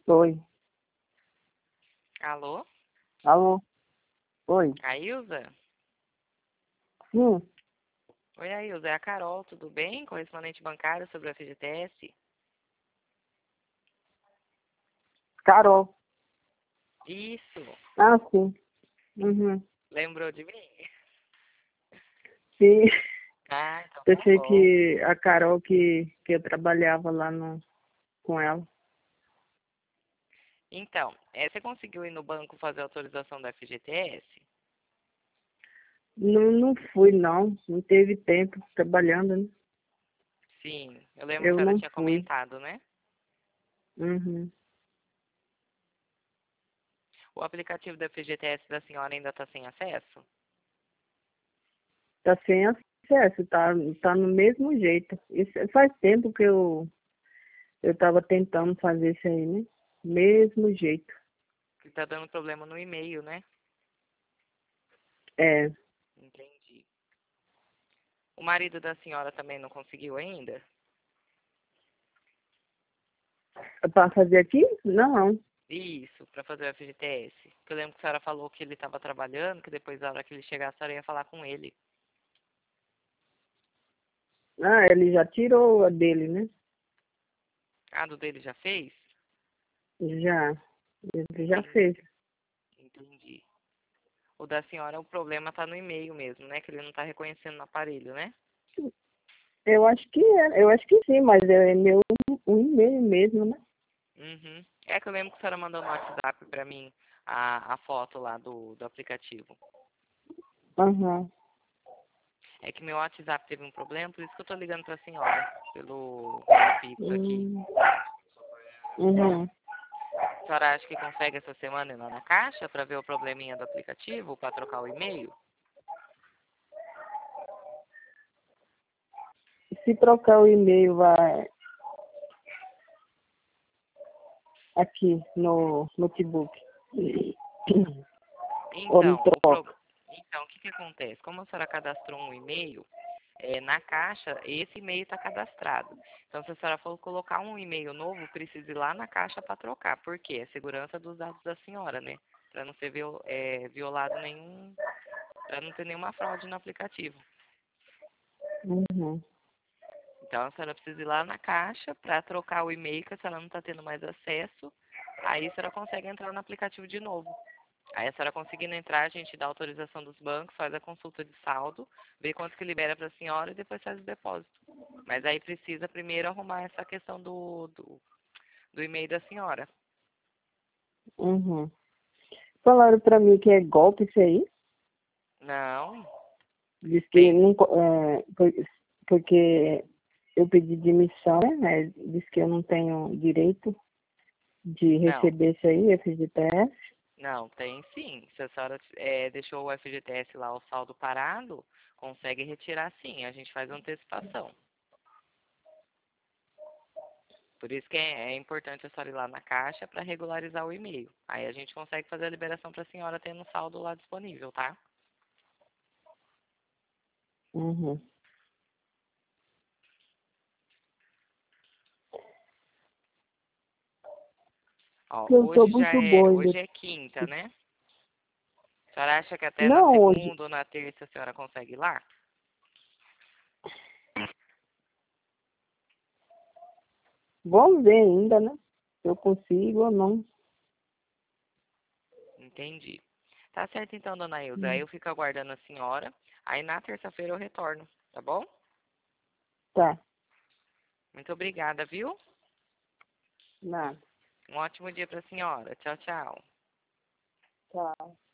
Oi. Alô? Alô? Oi. Ailza? Sim, Oi, Ailza. É a Carol, tudo bem? Correspondente bancário sobre o FGTS? Carol. Isso. Ah, sim. Uhum. Lembrou de mim? Sim, Ah, então tá pensei bom. que a Carol que eu trabalhava lá com ela. Então, você conseguiu ir no banco fazer a autorização do FGTS? Não fui, não. Não teve tempo trabalhando, né? Sim, eu lembro que a Eu senhora não tinha fui. comentado, né? Uhum. O aplicativo do FGTS da senhora ainda está sem acesso? Tá sem acesso, tá no mesmo jeito. Isso faz tempo que eu tava tentando fazer isso aí, né? Mesmo jeito. Que está dando problema no e-mail, né? É. Entendi. O marido da senhora também não conseguiu ainda? Pra fazer aqui? Não. Isso, para fazer o FGTS. Que eu lembro que a senhora falou que ele estava trabalhando, que depois, na hora que ele chegar, a senhora ia falar com ele. Ah, ele já tirou a dele, né? Ah, do dele já fez? Já. Ele já Entendi, fez. entendi. O da senhora, o problema tá no e-mail mesmo, né? Que ele não tá reconhecendo no aparelho, né? Eu acho que sim, mas é meu um e-mail mesmo, né? Uhum. É que eu lembro que a senhora mandou no WhatsApp pra mim a foto lá do aplicativo. Aham. É que meu WhatsApp teve um problema, por isso que eu tô ligando pra senhora, pelo Pix aqui. Hum, uhum. A senhora acha que consegue essa semana ir lá na caixa pra ver o probleminha do aplicativo, pra trocar o e-mail? Se trocar o e-mail, vai aqui no notebook. Ou não Então, troca. então, o que que acontece? Como a senhora cadastrou um e-mail, na caixa, esse e-mail está cadastrado. Então, se a senhora for colocar um e-mail novo, precisa ir lá na caixa para trocar. Por quê? É segurança dos dados da senhora, né? Para não ser violado nenhum, para não ter nenhuma fraude no aplicativo. Uhum. Então, a senhora precisa ir lá na caixa para trocar o e-mail que a senhora não está tendo mais acesso. Aí a senhora consegue entrar no aplicativo de novo. Aí a senhora conseguindo entrar, a gente dá autorização dos bancos, faz a consulta de saldo, vê quanto que libera para a senhora e depois faz o depósito. Mas aí precisa primeiro arrumar essa questão do e-mail da senhora. Uhum. Falaram pra mim que é golpe isso aí. Não, Diz que tem. não, porque eu pedi demissão, né? Diz que eu não tenho direito de Não, receber isso aí, FGTS. não, tem sim. Se a senhora deixou o FGTS lá, o saldo parado, consegue retirar sim. A gente faz antecipação. Por isso que é importante a senhora ir lá na caixa para regularizar o e-mail. Aí a gente consegue fazer a liberação para a senhora tendo o saldo lá disponível, tá? Uhum. Ó, Eu tô muito doida. hoje é quinta, né? A senhora acha que até na Não hoje. segunda ou na terça a senhora consegue ir lá? Vamos ver ainda, né? Se eu consigo ou não. Entendi. Tá certo então, dona Ilza. Aí Hum. eu fico aguardando a senhora. Aí na terça-feira eu retorno, tá bom? Tá. Muito obrigada, viu? Nada. Um ótimo dia pra senhora. Tchau, tchau. Tá.